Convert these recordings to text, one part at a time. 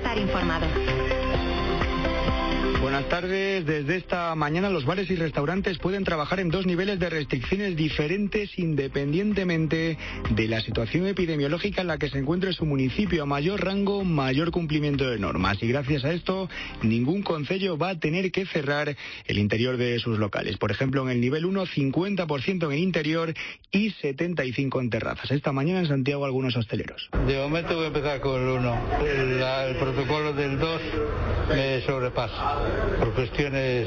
estar informado. Buenas tardes. Desde esta mañana los bares y restaurantes pueden trabajar en 2 niveles de restricciones diferentes independientemente de la situación epidemiológica en la que se encuentre su municipio. A mayor rango, mayor cumplimiento de normas. Y gracias a esto, ningún concello va a tener que cerrar el interior de sus locales. Por ejemplo, en el nivel 1, 50% en el interior y 75% en terrazas. Esta mañana en Santiago algunos hosteleros. De momento voy a empezar con el 1. El protocolo del 2 me sobrepasa. Por cuestiones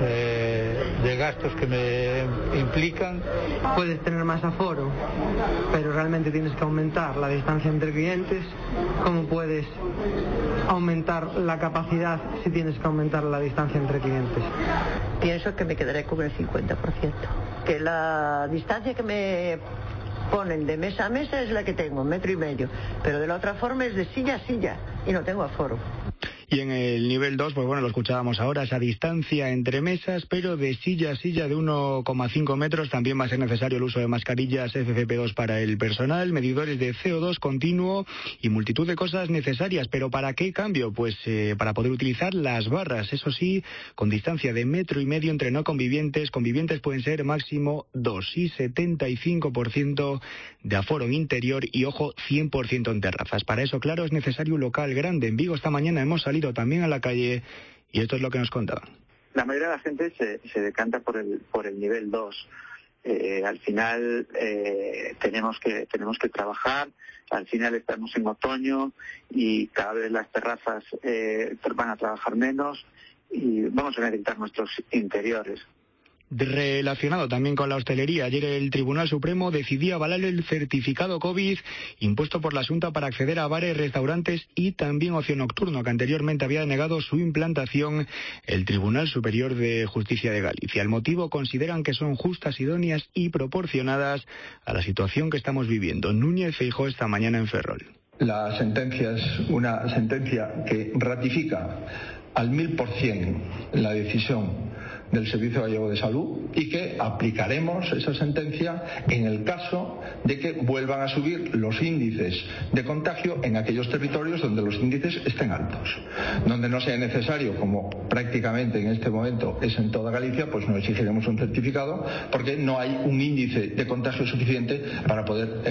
de gastos que me implican. Puedes tener más aforo, pero realmente tienes que aumentar la distancia entre clientes. ¿Cómo puedes aumentar la capacidad si tienes que aumentar la distancia entre clientes? Pienso que me quedaré con el 50%. Que la distancia que me ponen de mesa a mesa es la que tengo, 1,5 metros, pero de la otra forma es de silla a silla y no tengo aforo. Y en el nivel 2, pues bueno, lo escuchábamos ahora, esa distancia entre mesas, pero de silla a silla de 1,5 metros. También va a ser necesario el uso de mascarillas FFP2 para el personal, medidores de CO2 continuo y multitud de cosas necesarias. ¿Pero para qué cambio? Pues para poder utilizar las barras, eso sí, con distancia de 1,5 metros entre no convivientes. Convivientes pueden ser máximo 2 y 75% de aforo en interior y, ojo, 100% en terrazas. Para eso, claro, es necesario un local grande. En Vigo esta mañana hemos salido también a la calle y esto es lo que nos contaban. La mayoría de la gente se decanta por el nivel 2. Al final tenemos que trabajar. Al final estamos en otoño y cada vez las terrazas van a trabajar menos y vamos a necesitar nuestros interiores. Relacionado también con la hostelería, ayer el Tribunal Supremo decidió avalar el certificado COVID impuesto por la Xunta para acceder a bares, restaurantes y también ocio nocturno, que anteriormente había denegado su implantación el Tribunal Superior de Justicia de Galicia. El motivo, consideran que son justas, idóneas y proporcionadas a la situación que estamos viviendo. Núñez Feijóo esta mañana en Ferrol. La sentencia es una sentencia que ratifica al 1000% la decisión del Servicio Gallego de Salud y que aplicaremos esa sentencia en el caso de que vuelvan a subir los índices de contagio en aquellos territorios donde los índices estén altos. Donde no sea necesario, como prácticamente en este momento es en toda Galicia, pues no exigiremos un certificado porque no hay un índice de contagio suficiente para poder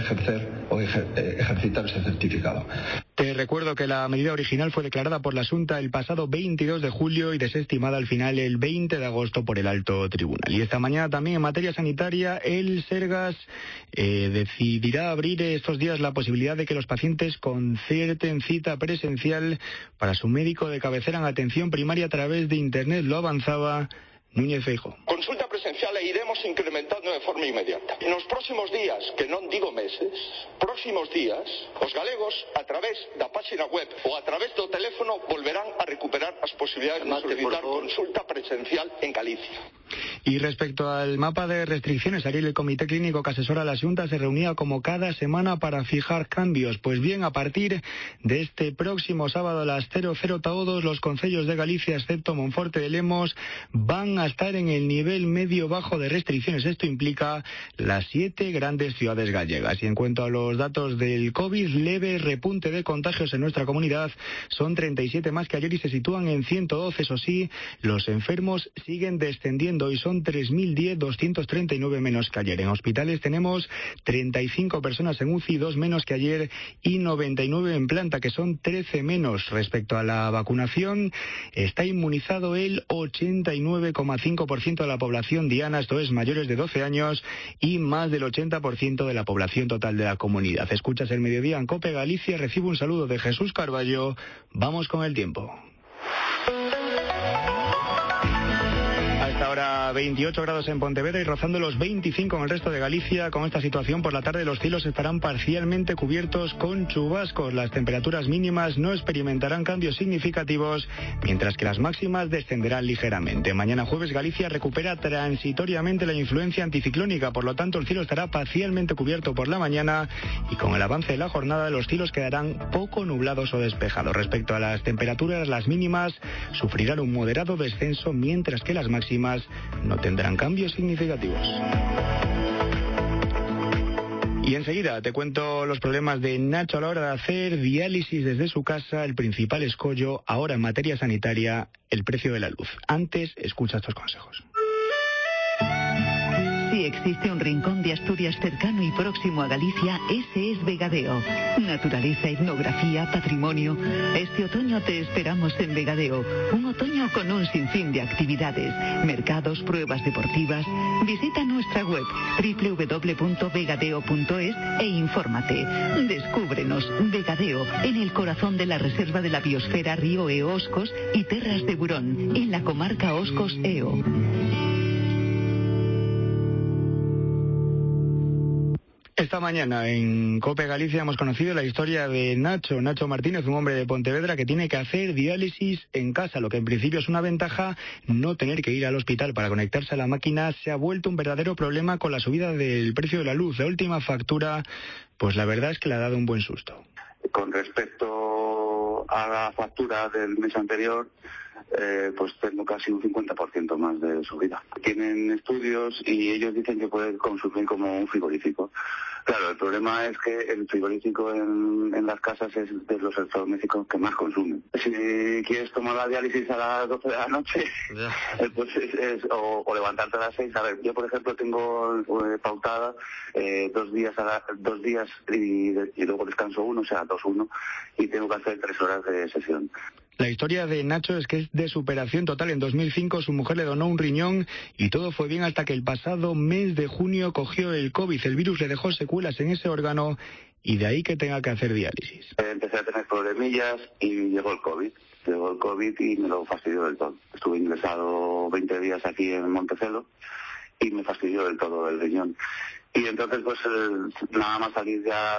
ejercitar ese certificado. Te recuerdo que la medida original fue declarada por la Xunta el pasado 22 de julio y desestimada al final el 20 de agosto por el Alto Tribunal. Y esta mañana también en materia sanitaria el Sergas decidirá abrir estos días la posibilidad de que los pacientes concerten cita presencial para su médico de cabecera en atención primaria a través de Internet. Lo avanzaba Núñez Feijóo. Consulta presencial e iremos incrementando de forma inmediata. Nos próximos días, que non digo meses, próximos días, os galegos, a través da página web ou a través do teléfono, volverán a recuperar as posibilidades de solicitar consulta presencial en Galicia. Y respecto al mapa de restricciones, ayer el Comité Clínico que asesora a la Xunta se reunía como cada semana para fijar cambios. Pues bien, a partir de este próximo sábado a las 00 todos los concellos de Galicia, excepto Monforte de Lemos, van a estar en el nivel medio-bajo de restricciones. Esto implica las 7 grandes ciudades gallegas. Y en cuanto a los datos del COVID, leve repunte de contagios en nuestra comunidad. Son 37 más que ayer y se sitúan en 112. Eso sí, los enfermos siguen descendiendo y son 3.010, 239 menos que ayer. En hospitales tenemos 35 personas en UCI, 2 menos que ayer y 99 en planta, que son 13 menos. Respecto a la vacunación, está inmunizado el 89,5% de la población diana, esto es mayores de 12 años, y más del 80% de la población total de la comunidad. Escuchas el mediodía en COPE Galicia, recibo un saludo de Jesús Carballo. Vamos con el tiempo. Ahora 28 grados en Pontevedra y rozando los 25 en el resto de Galicia. Con esta situación, por la tarde los cielos estarán parcialmente cubiertos con chubascos. Las temperaturas mínimas no experimentarán cambios significativos, mientras que las máximas descenderán ligeramente. Mañana jueves Galicia recupera transitoriamente la influencia anticiclónica, por lo tanto el cielo estará parcialmente cubierto por la mañana y con el avance de la jornada los cielos quedarán poco nublados o despejados. Respecto a las temperaturas, las mínimas sufrirán un moderado descenso, mientras que las máximas no tendrán cambios significativos. Y enseguida te cuento los problemas de Nacho a la hora de hacer diálisis desde su casa, el principal escollo ahora en materia sanitaria, el precio de la luz. Antes, escucha estos consejos. Si existe un rincón de Asturias cercano y próximo a Galicia, ese es Vegadeo. Naturaleza, etnografía, patrimonio. Este otoño te esperamos en Vegadeo. Un otoño con un sinfín de actividades, mercados, pruebas deportivas. Visita nuestra web www.vegadeo.es e infórmate. Descúbrenos, Vegadeo, en el corazón de la reserva de la biosfera Río Eoscos y Terras de Burón, en la comarca Oscos-Eo. Esta mañana en COPE Galicia hemos conocido la historia de Nacho Martínez, un hombre de Pontevedra que tiene que hacer diálisis en casa, lo que en principio es una ventaja. No tener que ir al hospital para conectarse a la máquina se ha vuelto un verdadero problema con la subida del precio de la luz. La última factura, pues la verdad es que le ha dado un buen susto. Con respecto a la factura del mes anterior, pues tengo casi un 50% más de subida. Tienen estudios y ellos dicen que puede consumir como un frigorífico. Claro, el problema es que el frigorífico en las casas es de los electrodomésticos que más consumen. Si quieres tomar la diálisis a las 12 de la noche, pues o levantarte a las 6. A ver, yo por ejemplo tengo pautada 2 días y luego descanso 1, o sea 2-1, y tengo que hacer 3 horas de sesión. La historia de Nacho es que es de superación total. En 2005 su mujer le donó un riñón y todo fue bien hasta que el pasado mes de junio cogió el COVID. El virus le dejó secuelas en ese órgano y de ahí que tenga que hacer diálisis. Empecé a tener problemillas y llegó el COVID. Llegó el COVID y me lo fastidió del todo. Estuve ingresado 20 días aquí en Montecelo y me fastidió del todo el riñón. Y entonces, pues nada más salir ya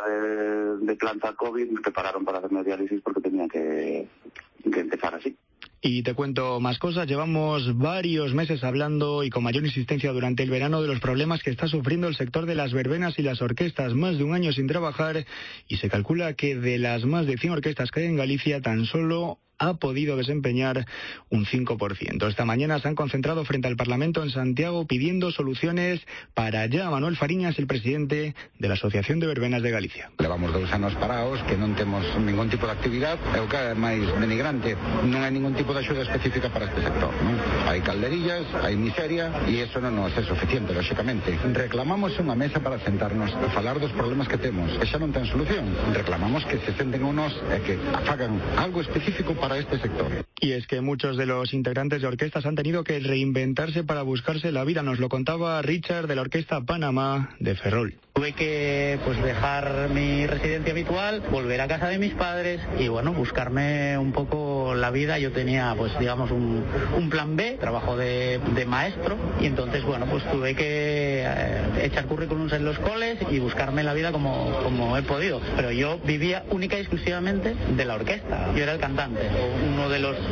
de planta COVID, me prepararon para hacerme diálisis porque tenía que empezar así. Y te cuento más cosas. Llevamos varios meses hablando y con mayor insistencia durante el verano de los problemas que está sufriendo el sector de las verbenas y las orquestas. Más de un año sin trabajar y se calcula que de las más de 100 orquestas que hay en Galicia, tan solo ha podido desempeñar un 5%. Esta mañana se han concentrado frente al Parlamento en Santiago pidiendo soluciones para allá. Manuel Fariñas, el presidente de la Asociación de Verbenas de Galicia. Levamos 2 anos parados, que non temos ningún tipo de actividade, e o que é máis denigrante, non hai ningún tipo de axuda específica para este sector, non? Hai calderillas, hai miseria, e iso non nos é suficiente, lóxicamente. Reclamamos unha mesa para sentarnos a falar dos problemas que temos, que xa non ten solución. Reclamamos que se senten unos e que fagan algo específico para este sector. Y es que muchos de los integrantes de orquestas han tenido que reinventarse para buscarse la vida. Nos lo contaba Richard de la Orquesta Panamá de Ferrol. Tuve que dejar mi residencia habitual, volver a casa de mis padres y buscarme un poco la vida. Yo tenía digamos un plan B, trabajo de maestro, y entonces tuve que echar currículums en los coles y buscarme la vida como he podido. Pero yo vivía única y exclusivamente de la orquesta. Yo era el cantante, uno de los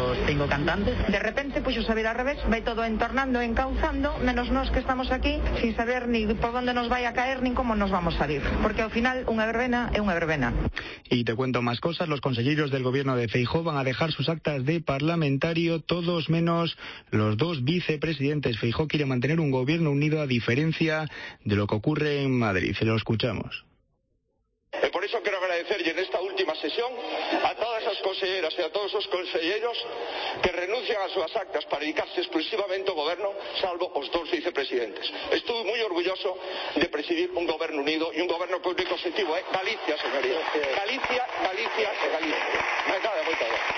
5 cantantes. De repente puxo a vida al revés, vai todo entornando, encauzando, menos nós que estamos aquí sin saber ni por dónde nos vai a caer ni cómo nos vamos a salir, porque ao final unha verbena é unha verbena. Y te cuento más cosas. Los consejeros del gobierno de Feijóo van a dejar sus actas de parlamentario, todos menos los 2 vicepresidentes. Feijóo quiere mantener un gobierno unido a diferencia de lo que ocurre en Madrid. Se lo escuchamos. Por eso quiero agradecer en esta última sesión a todas as conselleras e a todos os conselleiros que renuncian a súas actas para dedicarse exclusivamente ao goberno, salvo os 2 vicepresidentes. Estuve moi orgulloso de presidir un goberno unido e un goberno con un único objetivo, Galicia, señorías. Galicia, Galicia e Galicia. Non hai nada, moito ben.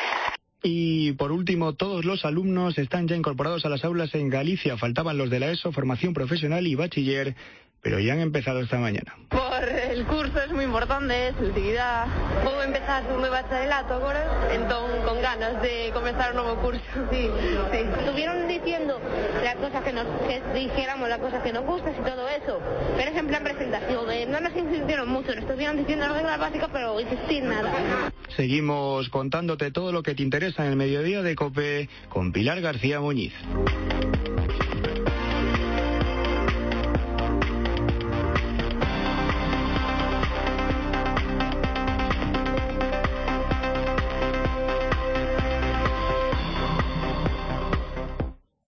Y por último, todos los alumnos están ya incorporados a las aulas en Galicia. Faltaban los de la ESO, formación profesional y bachiller, pero ya han empezado esta mañana. Por el curso es muy importante, selectividad. Vou empezar o meu bacharelato agora, entón con ganas de comenzar un novo curso. Sí. Estuvieron diciendo las cosas que dijéramos, las cosas que nos gustan y todo eso, pero es en plan presentación. No nos insistieron mucho, nos estuvieron diciendo las reglas básicas, pero insistir nada. Seguimos contándote todo lo que te interesa en el mediodía de COPE con Pilar García Muñiz.